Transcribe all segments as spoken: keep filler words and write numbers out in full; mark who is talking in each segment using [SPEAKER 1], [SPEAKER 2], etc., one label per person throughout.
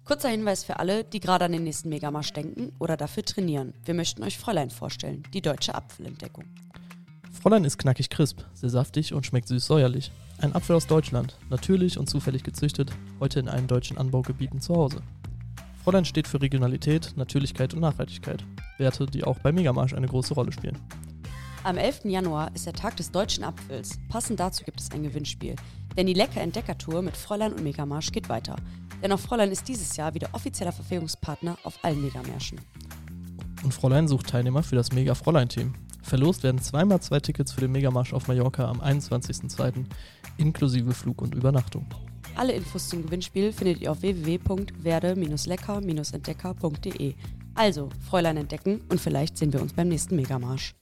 [SPEAKER 1] Kurzer Hinweis für alle, die gerade an den nächsten Megamarsch denken oder dafür trainieren. Wir möchten euch Fräulein vorstellen, die deutsche Apfelentdeckung.
[SPEAKER 2] Fräulein ist knackig crisp, sehr saftig und schmeckt süß-säuerlich. Ein Apfel aus Deutschland, natürlich und zufällig gezüchtet, heute in allen deutschen Anbaugebieten zu Hause. Fräulein steht für Regionalität, Natürlichkeit und Nachhaltigkeit. Werte, die auch bei Megamarsch eine große Rolle spielen.
[SPEAKER 1] Am elften Januar ist der Tag des deutschen Apfels. Passend dazu gibt es ein Gewinnspiel. Denn die Lecker Entdeckertour mit Fräulein und Megamarsch geht weiter. Denn auch Fräulein ist dieses Jahr wieder offizieller Verpflegungspartner auf allen Megamärschen.
[SPEAKER 2] Und Fräulein sucht Teilnehmer für das Mega-Fräulein-Team. Verlost werden zweimal zwei Tickets für den Megamarsch auf Mallorca am einundzwanzigsten zweiten inklusive Flug und Übernachtung.
[SPEAKER 1] Alle Infos zum Gewinnspiel findet ihr auf w w w punkt werde lecker entdecker punkt d e. Also, Fräulein entdecken und vielleicht sehen wir uns beim nächsten Megamarsch.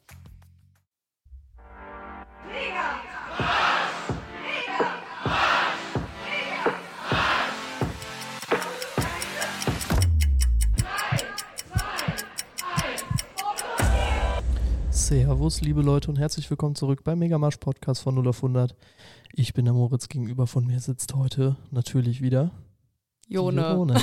[SPEAKER 2] Servus, liebe Leute, und herzlich willkommen zurück beim Megamarsch Podcast von null auf hundert. Ich bin der Moritz, gegenüber von mir sitzt heute natürlich wieder
[SPEAKER 1] Jone.
[SPEAKER 2] Jone.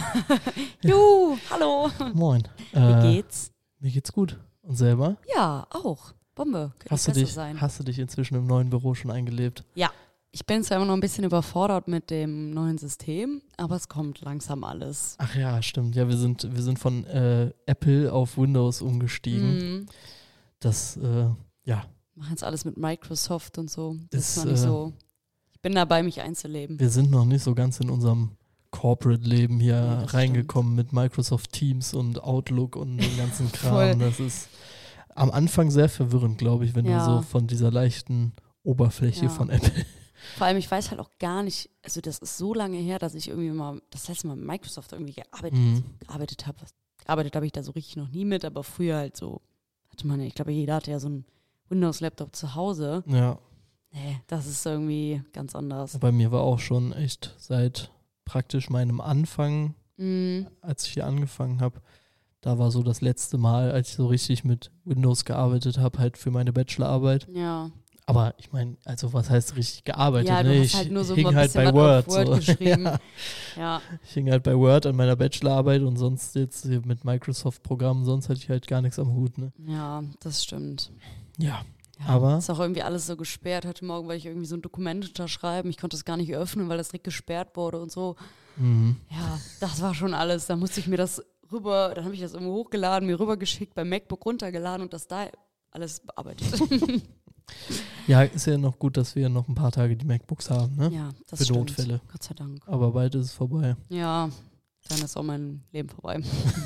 [SPEAKER 1] Juhu, hallo.
[SPEAKER 2] Moin.
[SPEAKER 1] Wie
[SPEAKER 2] Äh,
[SPEAKER 1] geht's?
[SPEAKER 2] Mir geht's gut. Und selber?
[SPEAKER 1] Ja, auch. Bombe. Könnte
[SPEAKER 2] Hast du,
[SPEAKER 1] besser
[SPEAKER 2] dich,
[SPEAKER 1] sein.
[SPEAKER 2] hast du dich inzwischen im neuen Büro schon eingelebt?
[SPEAKER 1] Ja, ich bin zwar immer noch ein bisschen überfordert mit dem neuen System, aber es kommt langsam alles.
[SPEAKER 2] Ach ja, stimmt. Ja, wir sind, wir sind von äh, Apple auf Windows umgestiegen.
[SPEAKER 1] Mhm.
[SPEAKER 2] Das, äh, ja.
[SPEAKER 1] Machen jetzt alles mit Microsoft und so. Das
[SPEAKER 2] Ist,
[SPEAKER 1] ist noch nicht
[SPEAKER 2] äh,
[SPEAKER 1] so. Ich bin dabei, mich einzuleben.
[SPEAKER 2] Wir sind noch nicht so ganz in unserem Corporate-Leben hier
[SPEAKER 1] Ja, das
[SPEAKER 2] reingekommen mit Microsoft Teams und Outlook und den ganzen Kram.
[SPEAKER 1] Voll.
[SPEAKER 2] Das ist am Anfang sehr verwirrend, glaube ich, wenn
[SPEAKER 1] Ja.
[SPEAKER 2] du so von dieser leichten Oberfläche
[SPEAKER 1] Ja.
[SPEAKER 2] von Apple.
[SPEAKER 1] Vor allem, ich weiß halt auch gar nicht, also das ist so lange her, dass ich irgendwie mal, das letzte Mal mit Microsoft irgendwie gearbeitet,
[SPEAKER 2] Mhm.
[SPEAKER 1] gearbeitet habe. Gearbeitet habe ich da so richtig noch nie mit, aber früher halt so, hatte man, ich glaube, jeder hatte ja so einen Windows-Laptop zu Hause.
[SPEAKER 2] Ja,
[SPEAKER 1] Nee, das ist irgendwie ganz anders.
[SPEAKER 2] bei mir war auch schon echt seit praktisch meinem Anfang,
[SPEAKER 1] Mhm.
[SPEAKER 2] als ich hier angefangen habe, da war so das letzte Mal, als ich so richtig mit Windows gearbeitet habe, halt für meine Bachelorarbeit.
[SPEAKER 1] Ja.
[SPEAKER 2] Aber ich meine, also was heißt richtig gearbeitet?
[SPEAKER 1] Ja, du
[SPEAKER 2] ne?
[SPEAKER 1] hast
[SPEAKER 2] ich
[SPEAKER 1] halt nur so
[SPEAKER 2] hing
[SPEAKER 1] mal ein
[SPEAKER 2] halt
[SPEAKER 1] bisschen
[SPEAKER 2] bei
[SPEAKER 1] was auf
[SPEAKER 2] Word.
[SPEAKER 1] Word
[SPEAKER 2] so.
[SPEAKER 1] geschrieben.
[SPEAKER 2] Ja.
[SPEAKER 1] Ja.
[SPEAKER 2] Ich hing halt bei Word an meiner Bachelorarbeit und sonst jetzt hier mit Microsoft-Programmen, sonst hatte ich halt gar nichts am Hut. Ne?
[SPEAKER 1] Ja, das stimmt.
[SPEAKER 2] Ja,
[SPEAKER 1] Ja,
[SPEAKER 2] aber-
[SPEAKER 1] ist auch irgendwie alles so gesperrt. Heute Morgen wollte ich irgendwie so ein Dokument unterschreiben. Ich konnte es gar nicht öffnen, weil das direkt gesperrt wurde und so.
[SPEAKER 2] mhm.
[SPEAKER 1] Ja, das war schon alles. Da musste ich mir das rüber, dann habe ich das irgendwo hochgeladen, mir rübergeschickt, beim MacBook runtergeladen und das da alles bearbeitet.
[SPEAKER 2] ja, ist ja noch gut, dass wir noch ein paar Tage die MacBooks haben, ne?
[SPEAKER 1] Ja, das
[SPEAKER 2] Für
[SPEAKER 1] stimmt.
[SPEAKER 2] Notfälle.
[SPEAKER 1] Gott sei Dank.
[SPEAKER 2] Aber bald ist es vorbei.
[SPEAKER 1] Ja, dann ist auch mein Leben vorbei.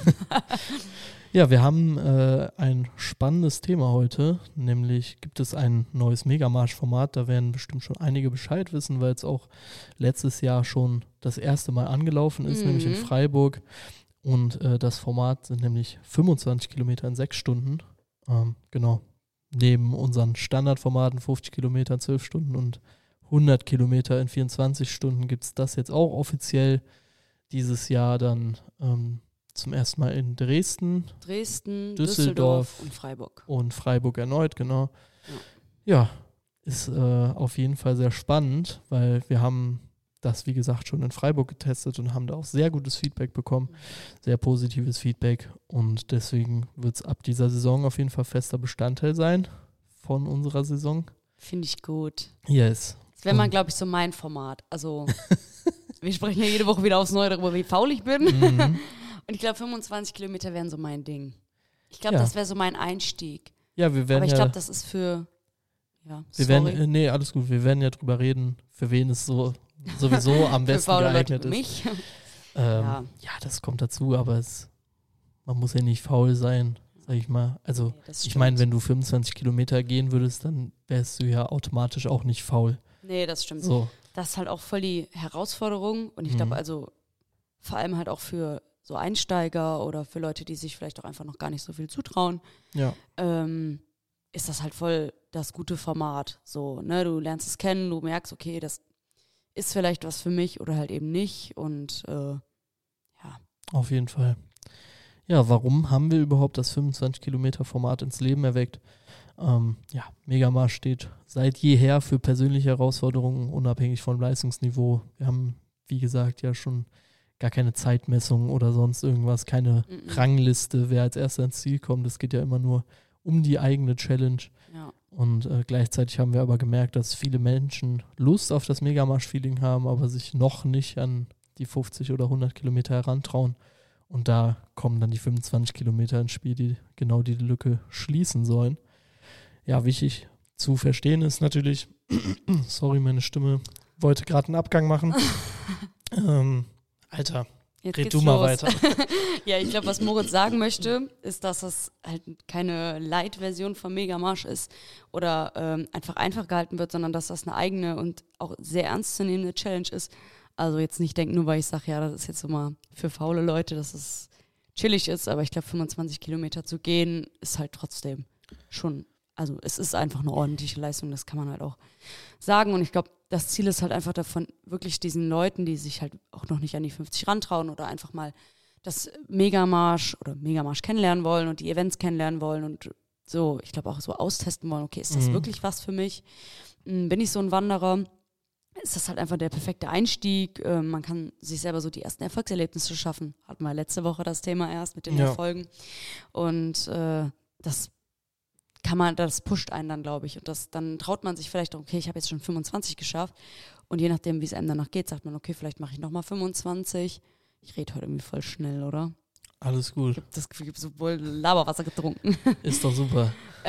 [SPEAKER 2] Ja, wir haben äh, ein spannendes Thema heute, nämlich gibt es ein neues Megamarsch-Format, da werden bestimmt schon einige Bescheid wissen, weil es auch letztes Jahr schon das erste Mal angelaufen ist,
[SPEAKER 1] Mhm.
[SPEAKER 2] nämlich in Freiburg. Und äh, das Format sind nämlich fünfundzwanzig Kilometer in sechs Stunden. Ähm, genau. Neben unseren Standardformaten fünfzig Kilometer in zwölf Stunden und hundert Kilometer in vierundzwanzig Stunden gibt es das jetzt auch offiziell dieses Jahr dann ähm, zum ersten Mal in Dresden
[SPEAKER 1] Dresden,
[SPEAKER 2] Düsseldorf
[SPEAKER 1] Düsseldorf und Freiburg.
[SPEAKER 2] und Freiburg erneut, genau. Ja, ist äh, auf jeden Fall sehr spannend, weil wir haben das, wie gesagt, schon in Freiburg getestet und haben da auch sehr gutes Feedback bekommen, sehr positives Feedback und deswegen wird es ab dieser Saison auf jeden Fall fester Bestandteil sein von unserer Saison.
[SPEAKER 1] Finde ich gut.
[SPEAKER 2] Yes.
[SPEAKER 1] Das wäre mal,
[SPEAKER 2] Und-
[SPEAKER 1] glaube ich, so mein Format. Also, wir sprechen ja jede Woche wieder aufs Neue darüber, wie faul ich bin.
[SPEAKER 2] Mhm.
[SPEAKER 1] Und ich glaube, fünfundzwanzig Kilometer wären so mein Ding. Ich glaube,
[SPEAKER 2] Ja.
[SPEAKER 1] das wäre so mein Einstieg.
[SPEAKER 2] Ja, wir werden
[SPEAKER 1] Aber ich
[SPEAKER 2] ja,
[SPEAKER 1] glaube, das ist für, ja,
[SPEAKER 2] wir
[SPEAKER 1] sorry.
[SPEAKER 2] werden, äh, nee, alles gut, wir werden ja drüber reden, für wen es so sowieso am
[SPEAKER 1] für
[SPEAKER 2] besten
[SPEAKER 1] faule Leute
[SPEAKER 2] geeignet
[SPEAKER 1] wie
[SPEAKER 2] ist.
[SPEAKER 1] mich.
[SPEAKER 2] Ähm,
[SPEAKER 1] Ja.
[SPEAKER 2] ja. das kommt dazu, aber es, man muss ja nicht faul sein, sag ich mal. Also
[SPEAKER 1] Nee, das
[SPEAKER 2] ich
[SPEAKER 1] stimmt.
[SPEAKER 2] meine, wenn du fünfundzwanzig Kilometer gehen würdest, dann wärst du ja automatisch auch nicht faul.
[SPEAKER 1] Nee, das stimmt.
[SPEAKER 2] So,
[SPEAKER 1] Das ist halt auch voll die Herausforderung. Und ich
[SPEAKER 2] Mhm.
[SPEAKER 1] glaube, also vor allem halt auch für so Einsteiger oder für Leute, die sich vielleicht auch einfach noch gar nicht so viel zutrauen,
[SPEAKER 2] ja.
[SPEAKER 1] ähm, ist das halt voll das gute Format. So, ne, du lernst es kennen, du merkst, okay, das ist vielleicht was für mich oder halt eben nicht. Und äh, ja,
[SPEAKER 2] Auf jeden Fall. Ja, warum haben wir überhaupt das fünfundzwanzig Kilometer Format ins Leben erweckt? Ähm, ja, Megamarsch steht seit jeher für persönliche Herausforderungen, unabhängig vom Leistungsniveau. Wir haben, wie gesagt, ja schon gar keine Zeitmessung oder sonst irgendwas, keine
[SPEAKER 1] Mhm.
[SPEAKER 2] Rangliste, wer als erster ins Ziel kommt. Es geht ja immer nur um die eigene Challenge.
[SPEAKER 1] Ja.
[SPEAKER 2] Und äh, gleichzeitig haben wir aber gemerkt, dass viele Menschen Lust auf das Megamarsch-Feeling haben, aber sich noch nicht an die fünfzig oder hundert Kilometer herantrauen. Und da kommen dann die fünfundzwanzig Kilometer ins Spiel, die genau die Lücke schließen sollen. Ja, wichtig zu verstehen ist natürlich, sorry, meine Stimme wollte gerade einen Abgang machen. ähm, Alter,
[SPEAKER 1] Jetzt
[SPEAKER 2] red
[SPEAKER 1] geht's
[SPEAKER 2] du mal
[SPEAKER 1] los.
[SPEAKER 2] weiter.
[SPEAKER 1] Ja, ich glaube, was Moritz sagen möchte, ist, dass das halt keine Light-Version vom Megamarsch ist oder ähm, einfach einfach gehalten wird, sondern dass das eine eigene und auch sehr ernstzunehmende Challenge ist. Also jetzt nicht denken, nur weil ich sage, ja, das ist jetzt so mal für faule Leute, dass es chillig ist, aber ich glaube, fünfundzwanzig Kilometer zu gehen ist halt trotzdem schon, also es ist einfach eine ordentliche Leistung, das kann man halt auch sagen. Und ich glaube, das Ziel ist halt einfach davon, wirklich diesen Leuten, die sich halt auch noch nicht an die fünfzig rantrauen oder einfach mal das Megamarsch oder Megamarsch kennenlernen wollen und die Events kennenlernen wollen und so, ich glaube auch so austesten wollen, okay, ist das
[SPEAKER 2] Mhm.
[SPEAKER 1] wirklich was für mich? Hm, Bin ich so ein Wanderer? Ist das halt einfach der perfekte Einstieg? Äh, man kann sich selber so die ersten Erfolgserlebnisse schaffen. Hatten wir letzte Woche das Thema erst mit den
[SPEAKER 2] Ja.
[SPEAKER 1] Erfolgen. Und äh, das kann man, das pusht einen dann, glaube ich. Und das, dann traut man sich vielleicht auch, okay, ich habe jetzt schon fünfundzwanzig geschafft. Und je nachdem, wie es einem danach geht, sagt man, okay, vielleicht mache ich nochmal fünfundzwanzig. Ich rede heute irgendwie voll schnell, oder?
[SPEAKER 2] Alles gut,
[SPEAKER 1] Ich habe das Gefühl, ich habe so wohl Laberwasser getrunken.
[SPEAKER 2] ist doch super.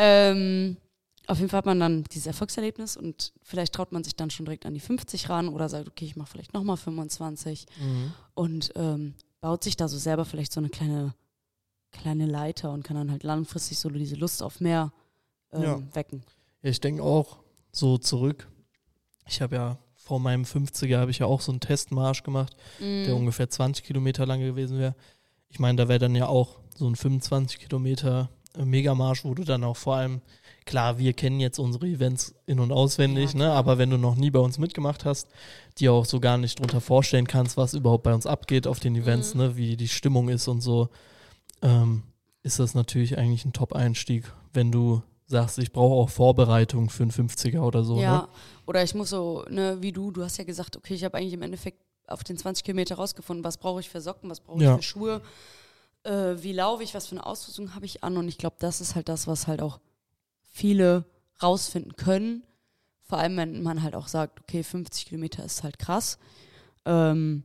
[SPEAKER 1] ähm, auf jeden Fall hat man dann dieses Erfolgserlebnis und vielleicht traut man sich dann schon direkt an die fünfzig ran oder sagt, okay, ich mache vielleicht nochmal fünfundzwanzig
[SPEAKER 2] Mhm.
[SPEAKER 1] und ähm, baut sich da so selber vielleicht so eine kleine, kleine Leiter und kann dann halt langfristig so diese Lust auf mehr ähm,
[SPEAKER 2] Ja.
[SPEAKER 1] wecken.
[SPEAKER 2] Ja, ich denke auch so zurück. Ich habe ja vor meinem fünfziger habe ich ja auch so einen Testmarsch gemacht, der
[SPEAKER 1] Mhm.
[SPEAKER 2] ungefähr zwanzig Kilometer lang gewesen wäre. Ich meine, da wäre dann ja auch so ein fünfundzwanzig Kilometer äh, Megamarsch, wo du dann auch vor allem, klar, wir kennen jetzt unsere Events in- und auswendig,
[SPEAKER 1] Ja,
[SPEAKER 2] ne?
[SPEAKER 1] klar.
[SPEAKER 2] Aber wenn du noch nie bei uns mitgemacht hast, dir auch so gar nicht drunter vorstellen kannst, was überhaupt bei uns abgeht auf den Events,
[SPEAKER 1] Mhm.
[SPEAKER 2] ne? Wie die Stimmung ist und so, ähm, ist das natürlich eigentlich ein Top-Einstieg, wenn du sagst, ich brauche auch Vorbereitung für einen fünfziger oder so,
[SPEAKER 1] ja,
[SPEAKER 2] ne?
[SPEAKER 1] oder ich muss so, ne, wie du, du hast ja gesagt, okay, ich habe eigentlich im Endeffekt auf den zwanzig Kilometer rausgefunden, was brauche ich für Socken, was brauche ich
[SPEAKER 2] Ja.
[SPEAKER 1] für Schuhe, äh, wie laufe ich, was für eine Ausrüstung habe ich an und ich glaube, das ist halt das, was halt auch viele rausfinden können, vor allem wenn man halt auch sagt, okay, fünfzig Kilometer ist halt krass, ähm,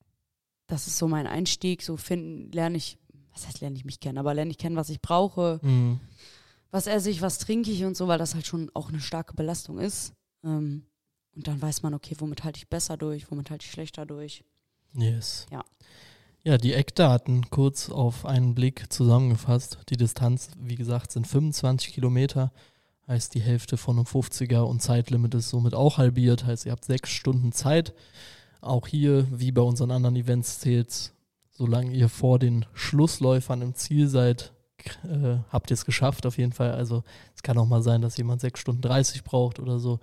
[SPEAKER 1] das ist so mein Einstieg, so finden, lerne ich, was heißt lerne ich mich kennen, aber lerne ich kennen, was ich brauche,
[SPEAKER 2] Mhm.
[SPEAKER 1] was esse ich, was trinke ich und so, weil das halt schon auch eine starke Belastung ist. Ähm, und dann weiß man, okay, womit halte ich besser durch, womit halte ich schlechter durch.
[SPEAKER 2] Yes.
[SPEAKER 1] Ja.
[SPEAKER 2] Ja, die Eckdaten kurz auf einen Blick zusammengefasst. Die Distanz, wie gesagt, sind fünfundzwanzig Kilometer, heißt die Hälfte von einem fünfziger und Zeitlimit ist somit auch halbiert, heißt ihr habt sechs Stunden Zeit. Auch hier, wie bei unseren anderen Events, zählt, solange ihr vor den Schlussläufern im Ziel seid, äh, habt ihr es geschafft auf jeden Fall. Also es kann auch mal sein, dass jemand sechs Stunden dreißig braucht oder so.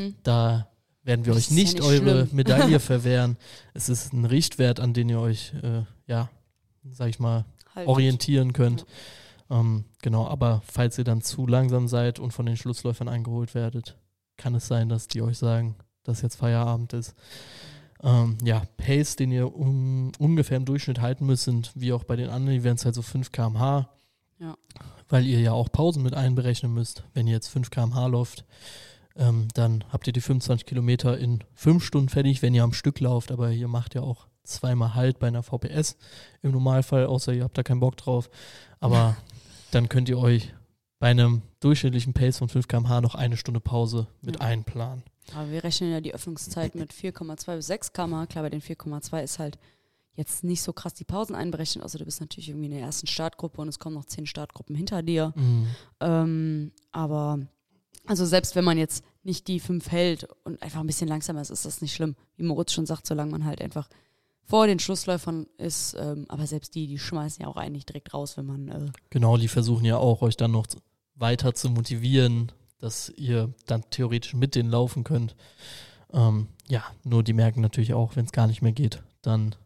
[SPEAKER 2] Da werden wir
[SPEAKER 1] Das
[SPEAKER 2] euch
[SPEAKER 1] ist ja
[SPEAKER 2] nicht
[SPEAKER 1] nicht
[SPEAKER 2] eure
[SPEAKER 1] schlimm.
[SPEAKER 2] Medaille verwehren. Es ist ein Richtwert, an den ihr euch, äh, ja, sag ich mal,
[SPEAKER 1] Halt.
[SPEAKER 2] orientieren könnt. Ähm, genau, aber falls ihr dann zu langsam seid und von den Schlussläufern eingeholt werdet, kann es sein, dass die euch sagen, dass jetzt Feierabend ist. Ähm, ja, Pace, den ihr um, ungefähr im Durchschnitt halten müsst, sind wie auch bei den anderen Events halt so fünf Kilometer pro Stunde.
[SPEAKER 1] Ja.
[SPEAKER 2] Weil ihr ja auch Pausen mit einberechnen müsst. Wenn ihr jetzt fünf Kilometer pro Stunde läuft, ähm, dann habt ihr die fünfundzwanzig Kilometer in fünf Stunden fertig, wenn ihr am Stück lauft. Aber ihr macht ja auch zweimal Halt bei einer V P S im Normalfall, außer ihr habt da keinen Bock drauf. Aber dann könnt ihr euch bei einem durchschnittlichen Pace von fünf Kilometer pro Stunde noch eine Stunde Pause mit
[SPEAKER 1] Ja.
[SPEAKER 2] einplanen.
[SPEAKER 1] Aber wir rechnen ja die Öffnungszeit mit vier Komma zwei bis sechs Kilometer pro Stunde. Klar, bei den vier Komma zwei ist halt jetzt nicht so krass die Pausen einberechnet, außer du bist natürlich irgendwie in der ersten Startgruppe und es kommen noch zehn Startgruppen hinter dir.
[SPEAKER 2] Mhm.
[SPEAKER 1] Ähm, aber also selbst wenn man jetzt nicht die fünf hält und einfach ein bisschen langsamer ist, ist das nicht schlimm. Wie Moritz schon sagt, solange man halt einfach vor den Schlussläufern ist. Ähm, aber selbst die, die schmeißen ja auch eigentlich direkt raus, wenn man... Äh,
[SPEAKER 2] Genau, die versuchen ja auch, euch dann noch weiter zu motivieren, dass ihr dann theoretisch mit denen laufen könnt. Ähm, ja, nur die merken natürlich auch, wenn es gar nicht mehr geht, dann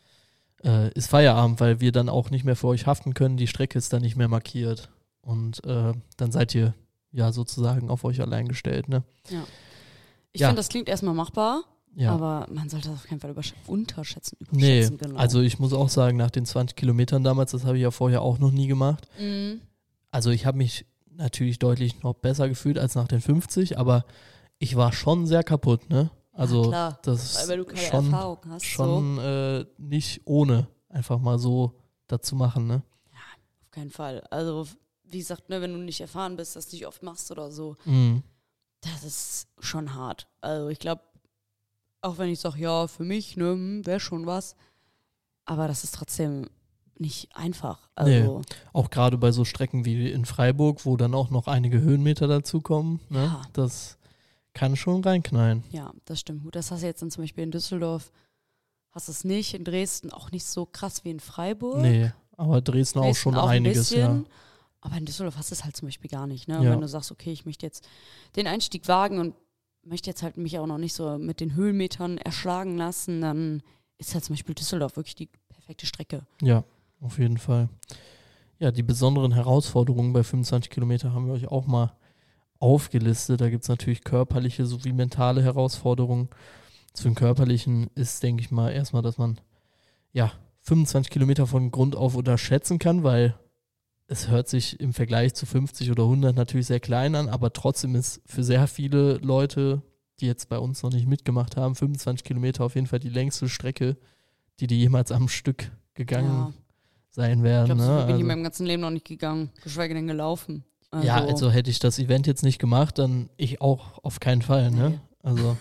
[SPEAKER 2] äh, ist Feierabend, weil wir dann auch nicht mehr für euch haften können. Die Strecke ist dann nicht mehr markiert. Und äh, dann seid ihr ja sozusagen auf euch allein gestellt. Ne?
[SPEAKER 1] ja. Ich
[SPEAKER 2] Ja.
[SPEAKER 1] finde, das klingt erstmal machbar.
[SPEAKER 2] Ja.
[SPEAKER 1] Aber man sollte das auf keinen Fall übersch- unterschätzen.
[SPEAKER 2] Nee,
[SPEAKER 1] Überschätzen, genau.
[SPEAKER 2] also ich muss auch sagen, nach den zwanzig Kilometern damals, das habe ich ja vorher auch noch nie gemacht.
[SPEAKER 1] Mhm.
[SPEAKER 2] Also ich habe mich natürlich deutlich noch besser gefühlt als nach den fünfzig, aber ich war schon sehr kaputt, ne? Also
[SPEAKER 1] ja, klar,
[SPEAKER 2] das
[SPEAKER 1] weil, weil du keine
[SPEAKER 2] schon,
[SPEAKER 1] Erfahrung hast.
[SPEAKER 2] schon
[SPEAKER 1] so.
[SPEAKER 2] äh, nicht ohne einfach mal so dazu machen, ne?
[SPEAKER 1] Auf keinen Fall. Also, wie gesagt, ne, wenn du nicht erfahren bist, das nicht oft machst oder so,
[SPEAKER 2] Mhm.
[SPEAKER 1] das ist schon hart. Also ich glaube, auch wenn ich sage, ja, für mich, ne, wäre schon was, aber das ist trotzdem nicht einfach. Also,
[SPEAKER 2] Auch gerade bei so Strecken wie in Freiburg, wo dann auch noch einige Höhenmeter dazukommen, ne?
[SPEAKER 1] Ja.
[SPEAKER 2] Das kann schon reinknallen.
[SPEAKER 1] ja, das stimmt. Gut, das hast du jetzt dann zum Beispiel in Düsseldorf, hast du es nicht, in Dresden auch nicht so krass wie in Freiburg.
[SPEAKER 2] Nee, aber Dresden, auch
[SPEAKER 1] Dresden
[SPEAKER 2] schon
[SPEAKER 1] auch ein
[SPEAKER 2] einiges,
[SPEAKER 1] bisschen,
[SPEAKER 2] ja.
[SPEAKER 1] aber in Düsseldorf hast du es halt zum Beispiel gar nicht. Ne?
[SPEAKER 2] Ja.
[SPEAKER 1] Wenn du sagst, okay, ich möchte jetzt den Einstieg wagen und möchte jetzt halt mich auch noch nicht so mit den Höhenmetern erschlagen lassen, dann ist halt zum Beispiel Düsseldorf wirklich die perfekte Strecke.
[SPEAKER 2] Ja, auf jeden Fall. Ja, die besonderen Herausforderungen bei fünfundzwanzig Kilometer haben wir euch auch mal aufgelistet. Da gibt es natürlich körperliche sowie mentale Herausforderungen. Zu den körperlichen ist, denke ich mal, erstmal, dass man ja fünfundzwanzig Kilometer von Grund auf unterschätzen kann, weil es hört sich im Vergleich zu fünfzig oder hundert natürlich sehr klein an, aber trotzdem ist für sehr viele Leute, die jetzt bei uns noch nicht mitgemacht haben, fünfundzwanzig Kilometer auf jeden Fall die längste Strecke, die die jemals am Stück gegangen
[SPEAKER 1] Ja.
[SPEAKER 2] sein
[SPEAKER 1] Ich
[SPEAKER 2] werden.
[SPEAKER 1] glaube, so
[SPEAKER 2] ne?
[SPEAKER 1] bin ich
[SPEAKER 2] Also-
[SPEAKER 1] in meinem ganzen Leben noch nicht gegangen, geschweige denn gelaufen. Also,
[SPEAKER 2] Ja, also hätte ich das Event jetzt nicht gemacht, dann ich auch auf keinen Fall, ne?
[SPEAKER 1] Nee.
[SPEAKER 2] Also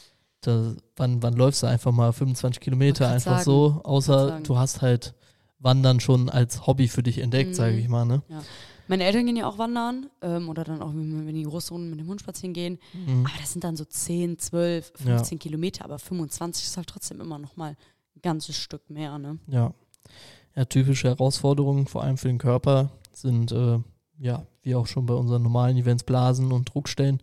[SPEAKER 2] da, wann, wann läufst du einfach mal fünfundzwanzig Kilometer
[SPEAKER 1] Wollte grad
[SPEAKER 2] einfach
[SPEAKER 1] sagen.
[SPEAKER 2] so,
[SPEAKER 1] Wollte grad
[SPEAKER 2] außer
[SPEAKER 1] sagen.
[SPEAKER 2] du hast halt Wandern schon als Hobby für dich entdeckt,
[SPEAKER 1] Mhm.
[SPEAKER 2] sage ich mal, ne?
[SPEAKER 1] meine Eltern gehen ja auch wandern ähm, oder dann auch, wenn die große Runde mit dem Hund spazieren gehen.
[SPEAKER 2] Mhm.
[SPEAKER 1] Aber das sind dann so zehn, zwölf, fünfzehn Kilometer, aber fünfundzwanzig ist halt trotzdem immer noch mal ein ganzes Stück mehr, ne?
[SPEAKER 2] Ja. Ja, typische Herausforderungen, vor allem für den Körper, sind, äh, ja, wie auch schon bei unseren normalen Events, Blasen und Druckstellen,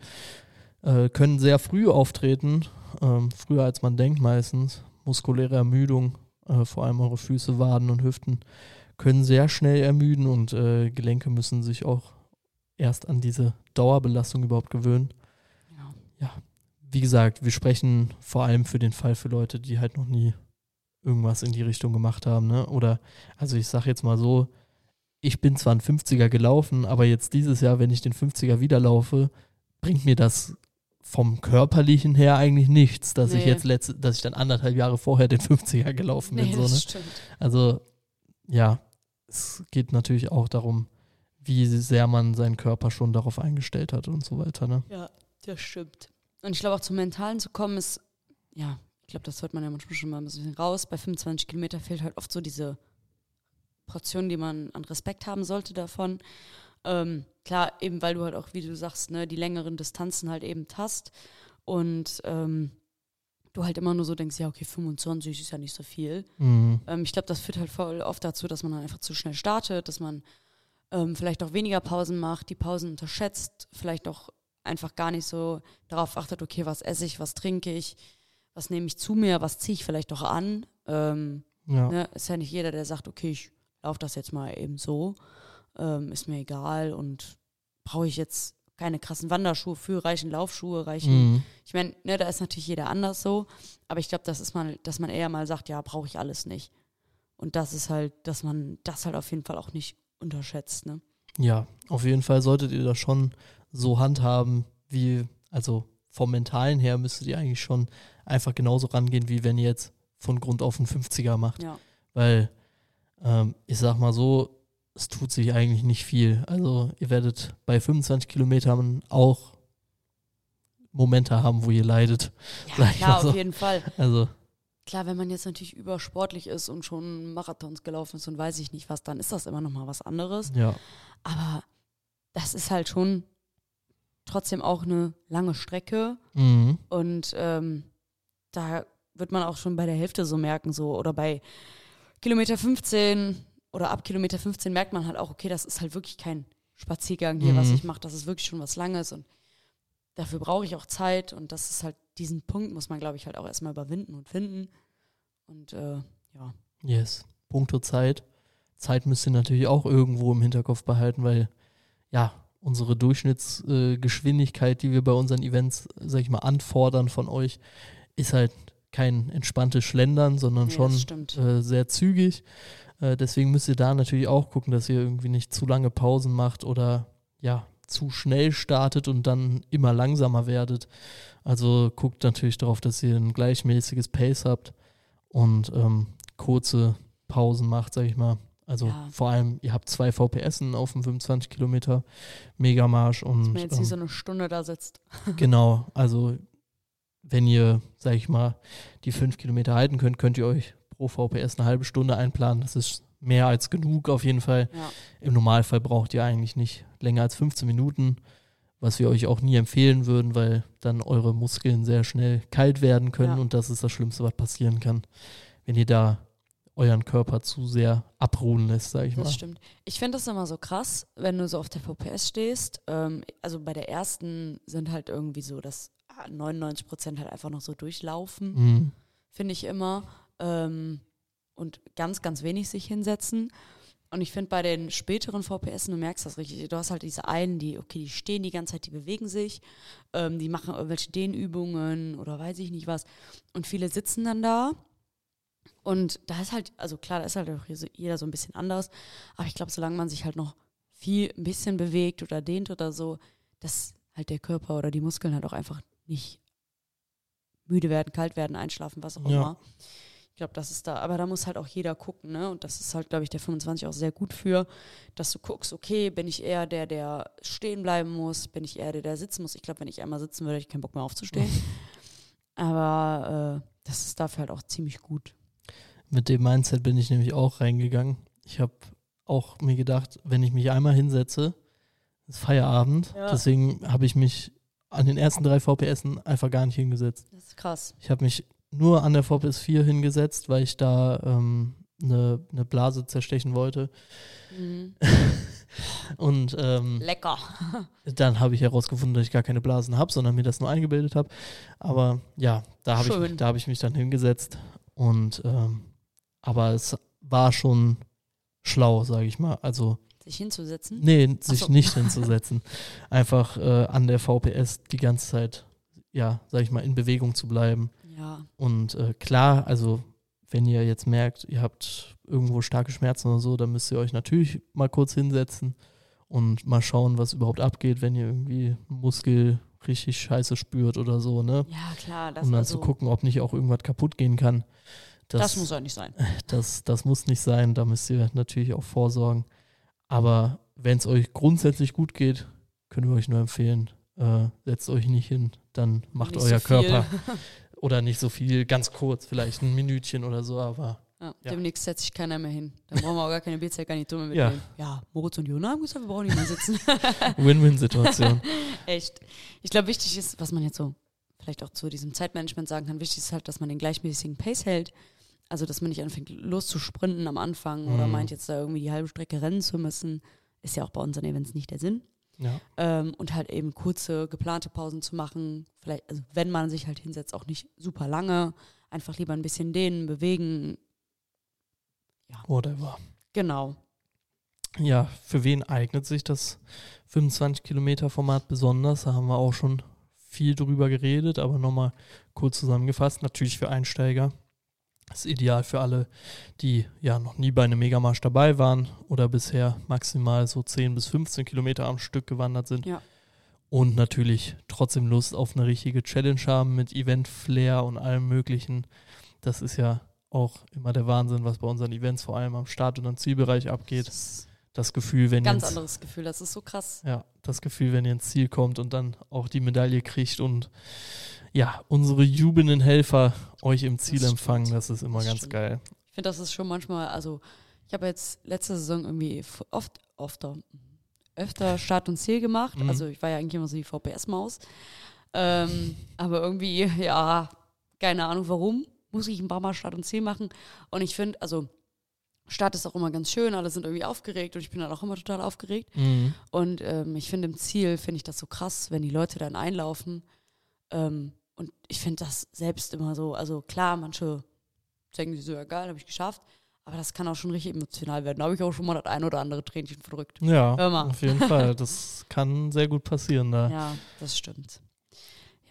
[SPEAKER 2] äh, können sehr früh auftreten, ähm, früher als man denkt meistens. Muskuläre Ermüdung, äh, vor allem eure Füße, Waden und Hüften, können sehr schnell ermüden und äh, Gelenke müssen sich auch erst an diese Dauerbelastung überhaupt gewöhnen.
[SPEAKER 1] Genau.
[SPEAKER 2] Ja, wie gesagt, wir sprechen vor allem für den Fall für Leute, die halt noch nie irgendwas in die Richtung gemacht haben, ne? Oder, also ich sag jetzt mal so, ich bin zwar einen fünfziger gelaufen, aber jetzt dieses Jahr, wenn ich den fünfziger wieder laufe, bringt mir das vom Körperlichen her eigentlich nichts, dass ich
[SPEAKER 1] Nee.
[SPEAKER 2] jetzt letzte, dass ich dann anderthalb Jahre vorher den fünfziger gelaufen bin.
[SPEAKER 1] Nee,
[SPEAKER 2] so,
[SPEAKER 1] das
[SPEAKER 2] ne?
[SPEAKER 1] stimmt.
[SPEAKER 2] Also, ja, es geht natürlich auch darum, wie sehr man seinen Körper schon darauf eingestellt hat und so weiter, ne?
[SPEAKER 1] Ja, das stimmt. Und ich glaube, auch zum Mentalen zu kommen ist, ja, ich glaube, das hört man ja manchmal schon mal ein bisschen raus. Bei fünfundzwanzig Kilometer fehlt halt oft so diese Portion, die man an Respekt haben sollte davon. Ähm, klar, eben weil du halt auch, wie du sagst, ne, die längeren Distanzen halt eben hast und ähm, du halt immer nur so denkst, ja, okay, fünfundzwanzig ist ja nicht so viel.
[SPEAKER 2] Mhm.
[SPEAKER 1] Ähm, ich glaube, das führt halt voll oft dazu, dass man dann einfach zu schnell startet, dass man ähm, vielleicht auch weniger Pausen macht, die Pausen unterschätzt, vielleicht auch einfach gar nicht so darauf achtet, okay, was esse ich, was trinke ich, was nehme ich zu mir, was ziehe ich vielleicht auch an. Ähm,
[SPEAKER 2] Ja.
[SPEAKER 1] ne? Ist ja nicht jeder, der sagt, okay, ich laufe das jetzt mal eben so, ähm, ist mir egal und brauche ich jetzt keine krassen Wanderschuhe für, reichen Laufschuhe, reichen.
[SPEAKER 2] Mhm.
[SPEAKER 1] Ich meine, ne, da ist natürlich jeder anders so, aber ich glaube, das ist mal, dass man eher mal sagt, ja, brauche ich alles nicht. Und das ist halt, dass man das halt auf jeden Fall auch nicht unterschätzt, ne?
[SPEAKER 2] Ja, auf jeden Fall solltet ihr das schon so handhaben, wie, also vom Mentalen her müsstet ihr eigentlich schon einfach genauso rangehen, wie wenn ihr jetzt von Grund auf einen fünfziger macht.
[SPEAKER 1] Ja.
[SPEAKER 2] Weil, ähm, ich sag mal so, es tut sich eigentlich nicht viel. Also ihr werdet bei fünfundzwanzig Kilometern auch Momente haben, wo ihr leidet.
[SPEAKER 1] Ja,
[SPEAKER 2] Sag ich
[SPEAKER 1] klar,
[SPEAKER 2] mal so.
[SPEAKER 1] auf jeden Fall.
[SPEAKER 2] Also,
[SPEAKER 1] Klar, wenn man jetzt natürlich übersportlich ist und schon Marathons gelaufen ist und weiß ich nicht was, dann ist das immer noch mal was anderes.
[SPEAKER 2] ja.
[SPEAKER 1] Aber das ist halt schon trotzdem auch eine lange Strecke
[SPEAKER 2] Mhm.
[SPEAKER 1] und ähm, da wird man auch schon bei der Hälfte so merken, so oder bei Kilometer fünfzehn oder ab Kilometer fünfzehn merkt man halt auch, okay, das ist halt wirklich kein Spaziergang hier,
[SPEAKER 2] Mhm.
[SPEAKER 1] was ich mache, das ist wirklich schon was Langes und dafür brauche ich auch Zeit und das ist halt, diesen Punkt muss man, glaube ich, halt auch erstmal überwinden und finden und äh, ja.
[SPEAKER 2] Yes. Punkto Zeit. Zeit müsst ihr natürlich auch irgendwo im Hinterkopf behalten, weil ja, unsere Durchschnittsgeschwindigkeit, äh, die wir bei unseren Events, sag ich mal, anfordern von euch, ist halt kein entspanntes Schlendern, sondern
[SPEAKER 1] Nee,
[SPEAKER 2] schon
[SPEAKER 1] das stimmt.
[SPEAKER 2] äh, sehr zügig. Äh, deswegen müsst ihr da natürlich auch gucken, dass ihr irgendwie nicht zu lange Pausen macht oder ja, zu schnell startet und dann immer langsamer werdet. Also guckt natürlich darauf, dass ihr ein gleichmäßiges Pace habt und ähm, kurze Pausen macht, sag ich mal. Also
[SPEAKER 1] Ja.
[SPEAKER 2] vor allem, ihr habt zwei V P Essen auf dem fünfundzwanzig Kilometer Megamarsch
[SPEAKER 1] Dass
[SPEAKER 2] und
[SPEAKER 1] man jetzt nicht
[SPEAKER 2] ähm,
[SPEAKER 1] so eine Stunde da sitzt.
[SPEAKER 2] genau, also wenn ihr, sag ich mal, die fünf Kilometer halten könnt, könnt ihr euch pro V P S eine halbe Stunde einplanen. Das ist mehr als genug auf jeden Fall.
[SPEAKER 1] Ja.
[SPEAKER 2] Im Normalfall braucht ihr eigentlich nicht länger als fünfzehn Minuten, was wir euch auch nie empfehlen würden, weil dann eure Muskeln sehr schnell kalt werden können
[SPEAKER 1] Ja.
[SPEAKER 2] und das ist das Schlimmste, was passieren kann, wenn ihr da euren Körper zu sehr abruhen lässt, sag ich mal.
[SPEAKER 1] Das stimmt. Ich finde das immer so krass, wenn du so auf der V P S stehst. Ähm, also bei der ersten sind halt irgendwie so, dass neunundneunzig Prozent halt einfach noch so durchlaufen,
[SPEAKER 2] Mhm.
[SPEAKER 1] finde ich immer. Ähm, und ganz, ganz wenig sich hinsetzen. Und ich finde bei den späteren V P S, du merkst das richtig, du hast halt diese einen, die, okay, die stehen die ganze Zeit, die bewegen sich, ähm, die machen irgendwelche Dehnübungen oder weiß ich nicht was. Und viele sitzen dann da. Und da ist halt, also klar, da ist halt auch jeder so ein bisschen anders. Aber ich glaube, solange man sich halt noch viel, ein bisschen bewegt oder dehnt oder so, dass halt der Körper oder die Muskeln halt auch einfach nicht müde werden, kalt werden, einschlafen, was auch
[SPEAKER 2] Ja.
[SPEAKER 1] immer. Ich glaube, das ist da, aber da muss halt auch jeder gucken, ne? Und das ist halt, glaube ich, der fünfundzwanzig auch sehr gut für, dass du guckst, okay, bin ich eher der, der stehen bleiben muss, bin ich eher der, der sitzen muss. Ich glaube, wenn ich einmal sitzen würde, hätte ich keinen Bock mehr aufzustehen. Aber äh, das ist dafür halt auch ziemlich gut.
[SPEAKER 2] Mit dem Mindset bin ich nämlich auch reingegangen. Ich habe auch mir gedacht, wenn ich mich einmal hinsetze, ist Feierabend.
[SPEAKER 1] Ja.
[SPEAKER 2] Deswegen habe ich mich an den ersten drei V P Essen einfach gar nicht hingesetzt.
[SPEAKER 1] Das ist krass.
[SPEAKER 2] Ich habe mich nur an der V P S vier hingesetzt, weil ich da ähm, eine, eine Blase zerstechen wollte.
[SPEAKER 1] Mhm.
[SPEAKER 2] Und ähm,
[SPEAKER 1] Lecker.
[SPEAKER 2] dann habe ich herausgefunden, dass ich gar keine Blasen habe, sondern mir das nur eingebildet habe. Aber ja, da habe
[SPEAKER 1] Schön.
[SPEAKER 2] ich, da habe ich mich dann hingesetzt. Und ähm, aber es war schon schlau, sage ich mal. Also
[SPEAKER 1] Sich hinzusetzen?
[SPEAKER 2] nee,
[SPEAKER 1] Ach
[SPEAKER 2] sich
[SPEAKER 1] so.
[SPEAKER 2] nicht hinzusetzen. Einfach äh, an der V P S die ganze Zeit, ja, sag ich mal, in Bewegung zu bleiben.
[SPEAKER 1] Ja.
[SPEAKER 2] Und äh, klar, also wenn ihr jetzt merkt, ihr habt irgendwo starke Schmerzen oder so, dann müsst ihr euch natürlich mal kurz hinsetzen und mal schauen, was überhaupt abgeht, wenn ihr irgendwie einen Muskel richtig scheiße spürt oder so, ne?
[SPEAKER 1] Ja, klar. Das,
[SPEAKER 2] Um dann
[SPEAKER 1] also,
[SPEAKER 2] zu gucken, ob nicht auch irgendwas kaputt gehen kann. Das,
[SPEAKER 1] das muss auch nicht sein.
[SPEAKER 2] das, das muss nicht sein, da müsst ihr natürlich auch vorsorgen. Aber wenn es euch grundsätzlich gut geht, können wir euch nur empfehlen, äh, setzt euch nicht hin, dann macht
[SPEAKER 1] Nicht
[SPEAKER 2] euer
[SPEAKER 1] so viel.
[SPEAKER 2] Körper oder nicht so viel, ganz kurz, vielleicht ein Minütchen oder so, aber
[SPEAKER 1] Ja,
[SPEAKER 2] Ja.
[SPEAKER 1] demnächst setzt sich keiner mehr hin. Dann brauchen wir auch gar keine Bierzeit-Garnitur mehr
[SPEAKER 2] Ja.
[SPEAKER 1] mitnehmen. Ja, Moritz und Jona haben gesagt, wir brauchen nicht mehr sitzen.
[SPEAKER 2] Win-Win-Situation.
[SPEAKER 1] Echt. Ich glaube, wichtig ist, was man jetzt so vielleicht auch zu diesem Zeitmanagement sagen kann, wichtig ist halt, dass man den gleichmäßigen Pace hält. Also, dass man nicht anfängt loszusprinten am Anfang oder
[SPEAKER 2] Mhm.
[SPEAKER 1] meint jetzt da irgendwie die halbe Strecke rennen zu müssen. Ist ja auch bei unseren Events nicht der Sinn.
[SPEAKER 2] Ja.
[SPEAKER 1] Ähm, und halt eben kurze, geplante Pausen zu machen. Vielleicht, also wenn man sich halt hinsetzt, auch nicht super lange. Einfach lieber ein bisschen dehnen, bewegen.
[SPEAKER 2] Whatever.
[SPEAKER 1] Genau.
[SPEAKER 2] Ja, für wen eignet sich das fünfundzwanzig Kilometer Format besonders? Da haben wir auch schon viel drüber geredet, aber nochmal kurz zusammengefasst. Natürlich für Einsteiger. Das ist ideal für alle, die ja noch nie bei einem Megamarsch dabei waren oder bisher maximal so zehn bis fünfzehn Kilometer am Stück gewandert sind.
[SPEAKER 1] Ja.
[SPEAKER 2] Und natürlich trotzdem Lust auf eine richtige Challenge haben mit Event-Flair und allem Möglichen. Das ist ja auch immer der Wahnsinn, was bei unseren Events vor allem am Start- und am Zielbereich abgeht.
[SPEAKER 1] Das ist
[SPEAKER 2] Das Gefühl, wenn
[SPEAKER 1] ein ganz
[SPEAKER 2] ihr ins,
[SPEAKER 1] anderes Gefühl. Das ist so krass.
[SPEAKER 2] ja, das Gefühl, wenn ihr ins Ziel kommt und dann auch die Medaille kriegt und ja, unsere jubelnden Helfer euch im Ziel
[SPEAKER 1] Das
[SPEAKER 2] empfangen,
[SPEAKER 1] stimmt.
[SPEAKER 2] das ist immer
[SPEAKER 1] Das
[SPEAKER 2] ganz
[SPEAKER 1] stimmt.
[SPEAKER 2] geil.
[SPEAKER 1] Ich finde, das ist schon manchmal, also ich habe jetzt letzte Saison irgendwie f- oft, öfter, öfter Start und Ziel gemacht.
[SPEAKER 2] Mhm.
[SPEAKER 1] Also ich war ja eigentlich immer so die V P S-Maus. Ähm, aber irgendwie, ja, keine Ahnung warum, muss ich ein paar Mal Start und Ziel machen. Und ich finde, also Start ist auch immer ganz schön, alle sind irgendwie aufgeregt und ich bin dann auch immer total aufgeregt.
[SPEAKER 2] Mhm.
[SPEAKER 1] Und ähm, ich finde im Ziel, finde ich das so krass, wenn die Leute dann einlaufen. Ähm, und ich finde das selbst immer so, also klar, manche denken sich so, ja geil, habe ich geschafft. Aber das kann auch schon richtig emotional werden. Da habe ich auch schon mal das ein oder andere Tränchen verdrückt.
[SPEAKER 2] Ja,
[SPEAKER 1] Hör mal.
[SPEAKER 2] auf jeden Fall. Das kann sehr gut passieren da.
[SPEAKER 1] Ja, das stimmt.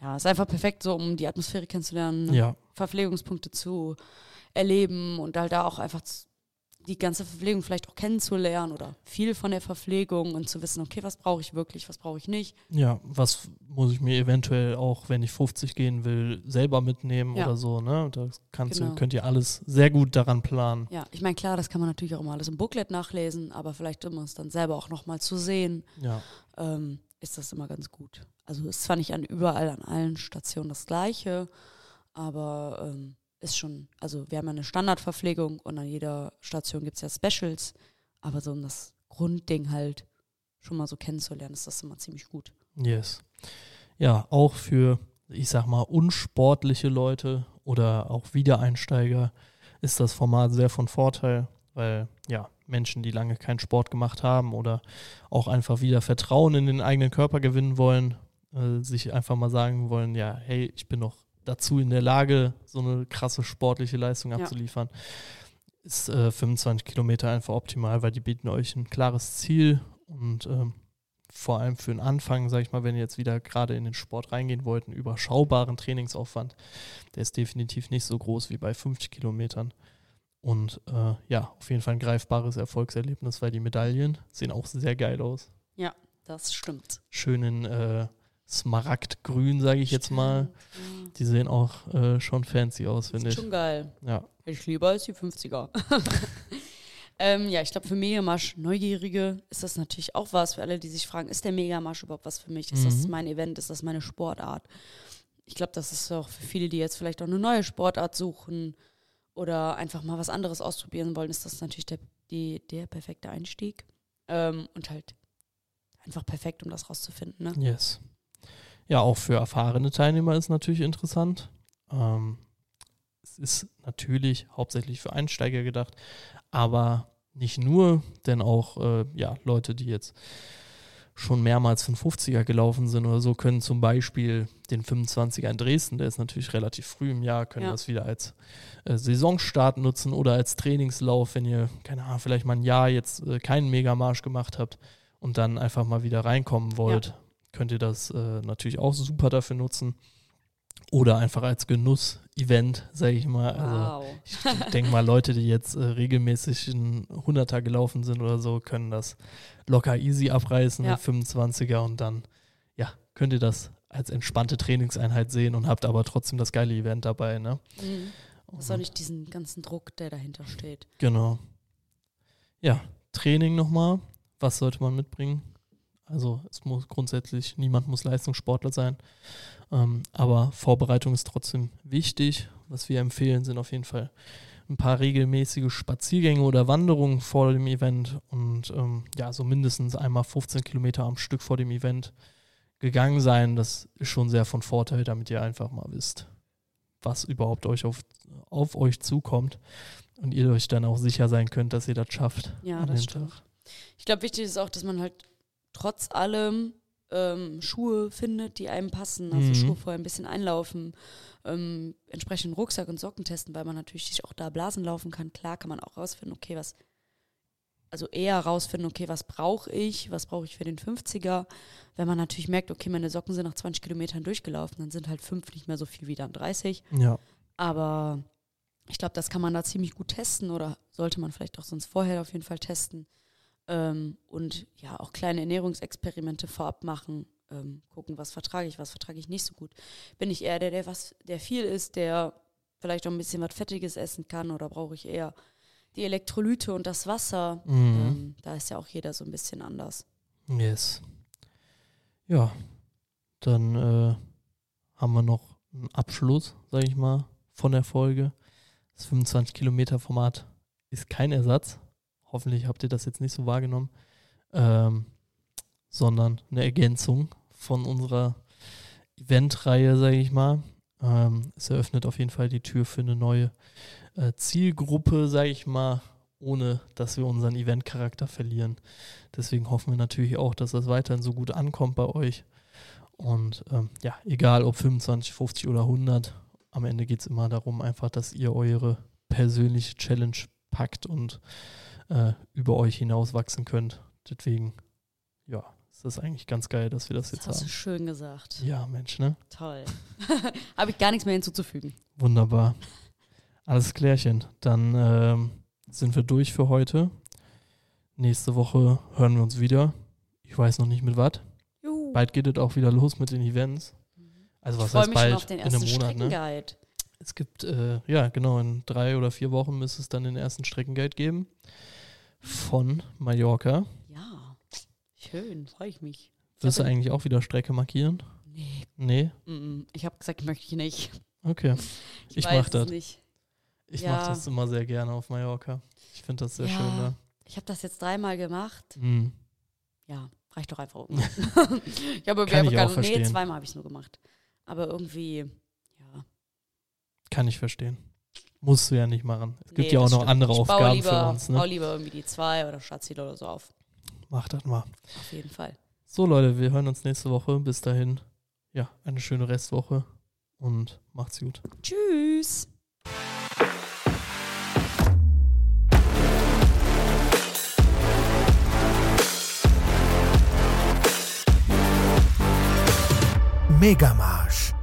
[SPEAKER 1] ja, ist einfach perfekt so, um die Atmosphäre kennenzulernen, ne?
[SPEAKER 2] Ja.
[SPEAKER 1] Verpflegungspunkte zu erleben und halt da auch einfach z- die ganze Verpflegung vielleicht auch kennenzulernen oder viel von der Verpflegung und zu wissen, okay, was brauche ich wirklich, was brauche ich nicht.
[SPEAKER 2] Ja, was muss ich mir eventuell auch, wenn ich fünfzig gehen will, selber mitnehmen
[SPEAKER 1] Ja.
[SPEAKER 2] oder so, ne? Das kannst
[SPEAKER 1] Genau.
[SPEAKER 2] du, könnt ihr alles sehr gut daran planen.
[SPEAKER 1] Ja, ich meine, klar, das kann man natürlich auch immer alles im Booklet nachlesen, aber vielleicht, um es dann selber auch nochmal zu sehen,
[SPEAKER 2] Ja.
[SPEAKER 1] ähm, ist das immer ganz gut. Also ist zwar nicht an überall, an allen Stationen das Gleiche, aber ähm, ist schon, also wir haben ja eine Standardverpflegung und an jeder Station gibt es ja Specials, aber so um das Grundding halt schon mal so kennenzulernen, ist das immer ziemlich gut.
[SPEAKER 2] Yes. Ja, auch für, ich sag mal, unsportliche Leute oder auch Wiedereinsteiger ist das Format sehr von Vorteil, weil ja, Menschen, die lange keinen Sport gemacht haben oder auch einfach wieder Vertrauen in den eigenen Körper gewinnen wollen, äh, sich einfach mal sagen wollen, ja, hey, ich bin noch dazu in der Lage, so eine krasse sportliche Leistung
[SPEAKER 1] Ja.
[SPEAKER 2] abzuliefern, ist äh, fünfundzwanzig Kilometer einfach optimal, weil die bieten euch ein klares Ziel und ähm, vor allem für den Anfang, sag ich mal, wenn ihr jetzt wieder gerade in den Sport reingehen wollt, einen überschaubaren Trainingsaufwand, der ist definitiv nicht so groß wie bei fünfzig Kilometern. Und äh, ja, auf jeden Fall ein greifbares Erfolgserlebnis, weil die Medaillen sehen auch sehr geil aus.
[SPEAKER 1] Ja, das stimmt.
[SPEAKER 2] Schön in äh, Smaragdgrün, sage ich jetzt mal.
[SPEAKER 1] Stimmt,
[SPEAKER 2] Die sehen auch äh, schon fancy aus,
[SPEAKER 1] ja.
[SPEAKER 2] finde
[SPEAKER 1] Ist
[SPEAKER 2] ich.
[SPEAKER 1] schon geil.
[SPEAKER 2] Ja.
[SPEAKER 1] Hätte ich lieber als die fünfziger. ähm, ja, ich glaube, für Megamarsch Neugierige ist das natürlich auch was. Für alle, die sich fragen, ist der Megamarsch überhaupt was für mich? Ist
[SPEAKER 2] Mhm.
[SPEAKER 1] das mein Event? Ist das meine Sportart? Ich glaube, das ist auch für viele, die jetzt vielleicht auch eine neue Sportart suchen oder einfach mal was anderes ausprobieren wollen, ist das natürlich der, die, der perfekte Einstieg. Ähm, und halt einfach perfekt, um das rauszufinden. Ne?
[SPEAKER 2] Yes. Ja, auch für erfahrene Teilnehmer ist natürlich interessant. Ähm, es ist natürlich hauptsächlich für Einsteiger gedacht, aber nicht nur, denn auch äh, ja, Leute, die jetzt schon mehrmals fünfundfünfziger gelaufen sind oder so, können zum Beispiel den fünfundzwanziger in Dresden, der ist natürlich relativ früh im Jahr, können
[SPEAKER 1] Ja.
[SPEAKER 2] das wieder als äh, Saisonstart nutzen oder als Trainingslauf, wenn ihr, keine Ahnung, vielleicht mal ein Jahr jetzt äh, keinen Megamarsch gemacht habt und dann einfach mal wieder reinkommen wollt,
[SPEAKER 1] Ja.
[SPEAKER 2] könnt ihr das äh, natürlich auch super dafür nutzen. Oder einfach als Genuss-Event, sage ich mal. Also
[SPEAKER 1] Wow.
[SPEAKER 2] ich denke mal, Leute, die jetzt äh, regelmäßig einen Hunderter gelaufen sind oder so, können das locker easy abreißen,
[SPEAKER 1] Ja.
[SPEAKER 2] den fünfundzwanziger, und dann ja, könnt ihr das als entspannte Trainingseinheit sehen und habt aber trotzdem das geile Event dabei. Ne?
[SPEAKER 1] Mhm. Das ist auch nicht diesen ganzen Druck, der dahinter steht.
[SPEAKER 2] Genau. Ja, Training nochmal. Was sollte man mitbringen? Also es muss grundsätzlich, niemand muss Leistungssportler sein, ähm, aber Vorbereitung ist trotzdem wichtig. Was wir empfehlen, sind auf jeden Fall ein paar regelmäßige Spaziergänge oder Wanderungen vor dem Event und ähm, ja, so mindestens einmal fünfzehn Kilometer am Stück vor dem Event gegangen sein. Das ist schon sehr von Vorteil, damit ihr einfach mal wisst, was überhaupt euch auf, auf euch zukommt und ihr euch dann auch sicher sein könnt, dass ihr das schafft.
[SPEAKER 1] Ja,
[SPEAKER 2] an
[SPEAKER 1] das
[SPEAKER 2] dem
[SPEAKER 1] stimmt.
[SPEAKER 2] Tag.
[SPEAKER 1] Ich glaube, wichtig ist auch, dass man halt trotz allem ähm, Schuhe findet, die einem passen. Also
[SPEAKER 2] Mhm.
[SPEAKER 1] Schuhe vorher ein bisschen einlaufen, ähm, entsprechend Rucksack und Socken testen, weil man natürlich sich auch da Blasen laufen kann. Klar kann man auch rausfinden, okay, was, also eher rausfinden, okay, was brauche ich, was brauche ich für den fünfziger. Wenn man natürlich merkt, okay, meine Socken sind nach zwanzig Kilometern durchgelaufen, dann sind halt fünf nicht mehr so viel wie dann dreißig.
[SPEAKER 2] Ja.
[SPEAKER 1] Aber ich glaube, das kann man da ziemlich gut testen oder sollte man vielleicht auch sonst vorher auf jeden Fall testen. Ähm, und ja, auch kleine Ernährungsexperimente vorab machen, ähm, gucken, was vertrage ich, was vertrage ich nicht so gut. Bin ich eher der, der was, der viel isst, der vielleicht auch ein bisschen was Fettiges essen kann, oder brauche ich eher die Elektrolyte und das Wasser?
[SPEAKER 2] Mhm.
[SPEAKER 1] Ähm, da ist ja auch jeder so ein bisschen anders.
[SPEAKER 2] Yes. Ja, dann äh, haben wir noch einen Abschluss, sage ich mal, von der Folge. Das fünfundzwanzig Kilometer Format ist kein Ersatz. Hoffentlich habt ihr das jetzt nicht so wahrgenommen, ähm, sondern eine Ergänzung von unserer Eventreihe, sage ich mal. Ähm, es eröffnet auf jeden Fall die Tür für eine neue äh, Zielgruppe, sage ich mal, ohne dass wir unseren Eventcharakter verlieren. Deswegen hoffen wir natürlich auch, dass das weiterhin so gut ankommt bei euch. Und ähm, ja, egal ob fünfundzwanzig, fünfzig oder hundert, am Ende geht es immer darum, einfach, dass ihr eure persönliche Challenge packt und äh, über euch hinaus wachsen könnt. Deswegen, ja, ist das eigentlich ganz geil, dass wir das,
[SPEAKER 1] Das
[SPEAKER 2] jetzt
[SPEAKER 1] hast
[SPEAKER 2] haben.
[SPEAKER 1] du schön gesagt.
[SPEAKER 2] Ja, Mensch, ne?
[SPEAKER 1] Toll. Habe ich gar nichts mehr hinzuzufügen.
[SPEAKER 2] Wunderbar. Alles klärchen. Dann ähm, sind wir durch für heute. Nächste Woche hören wir uns wieder. Ich weiß noch nicht mit was.
[SPEAKER 1] Juhu.
[SPEAKER 2] Bald geht es auch wieder los mit den Events. Also was
[SPEAKER 1] Ich freue
[SPEAKER 2] heißt
[SPEAKER 1] mich schon
[SPEAKER 2] bald?
[SPEAKER 1] auf den
[SPEAKER 2] In
[SPEAKER 1] ersten
[SPEAKER 2] einem Monat, ne?
[SPEAKER 1] Streckenguide.
[SPEAKER 2] Es gibt, äh, ja genau, in drei oder vier Wochen müsste es dann den ersten Streckenguide geben. Von Mallorca.
[SPEAKER 1] Ja, schön, freue ich mich.
[SPEAKER 2] Wirst du
[SPEAKER 1] Ich hab-
[SPEAKER 2] eigentlich auch wieder Strecke markieren?
[SPEAKER 1] Nee,
[SPEAKER 2] Nee?
[SPEAKER 1] mm, ich habe gesagt, möchte ich nicht.
[SPEAKER 2] Okay.
[SPEAKER 1] Ich,
[SPEAKER 2] Ich
[SPEAKER 1] weiß
[SPEAKER 2] mach
[SPEAKER 1] es
[SPEAKER 2] das.
[SPEAKER 1] nicht.
[SPEAKER 2] Ich
[SPEAKER 1] Ja.
[SPEAKER 2] mache das immer sehr gerne auf Mallorca. Ich finde das sehr
[SPEAKER 1] Ja.
[SPEAKER 2] schön da.
[SPEAKER 1] Ich habe das jetzt dreimal gemacht.
[SPEAKER 2] Mhm.
[SPEAKER 1] Ja, reicht doch einfach irgendwann. ich habe
[SPEAKER 2] Kann ich auch
[SPEAKER 1] Nee,
[SPEAKER 2] verstehen.
[SPEAKER 1] zweimal habe ich es nur gemacht. Aber irgendwie, ja.
[SPEAKER 2] Kann ich verstehen. Musst du ja nicht machen. Es gibt
[SPEAKER 1] Nee,
[SPEAKER 2] ja auch
[SPEAKER 1] das
[SPEAKER 2] noch
[SPEAKER 1] stimmt.
[SPEAKER 2] andere
[SPEAKER 1] ich baue
[SPEAKER 2] Aufgaben
[SPEAKER 1] lieber,
[SPEAKER 2] für uns.
[SPEAKER 1] baue
[SPEAKER 2] Ne?
[SPEAKER 1] lieber irgendwie die zwei oder Stadtziele oder so auf.
[SPEAKER 2] Mach das mal.
[SPEAKER 1] Auf jeden Fall.
[SPEAKER 2] So Leute, wir hören uns nächste Woche. Bis dahin, ja, eine schöne Restwoche und macht's gut.
[SPEAKER 1] Tschüss.
[SPEAKER 3] Megamarsch.